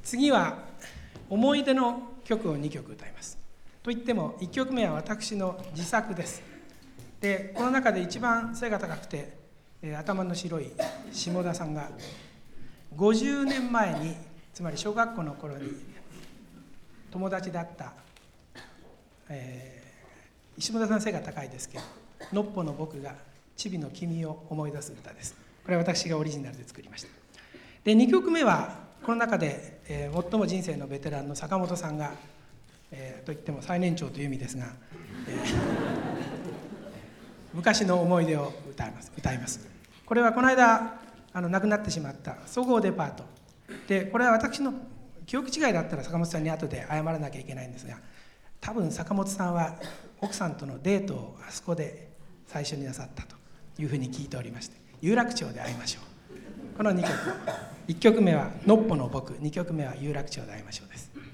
次は思い出の曲を2曲歌います。といっても1曲目は私の自作です。でこの中で一番背が高くて、頭の白い下田さんが50年前に、つまり小学校の頃に友達だった、下田さん背が高いですけど、のっぽの僕がちびの君を思い出す歌です。これは私がオリジナルで作りました。で2曲目はこの中で、最も人生のベテランの坂本さんが、といっても最年長という意味ですが、昔の思い出を歌います。これはこの間亡くなってしまった総合デパートで、これは私の記憶違いだったら坂本さんに後で謝らなきゃいけないんですが、多分坂本さんは奥さんとのデートをあそこで最初になさったというふうに聞いておりまして、有楽町で会いましょう。この2曲、1曲目はのっぽの僕、2曲目は有楽町で会いましょうです。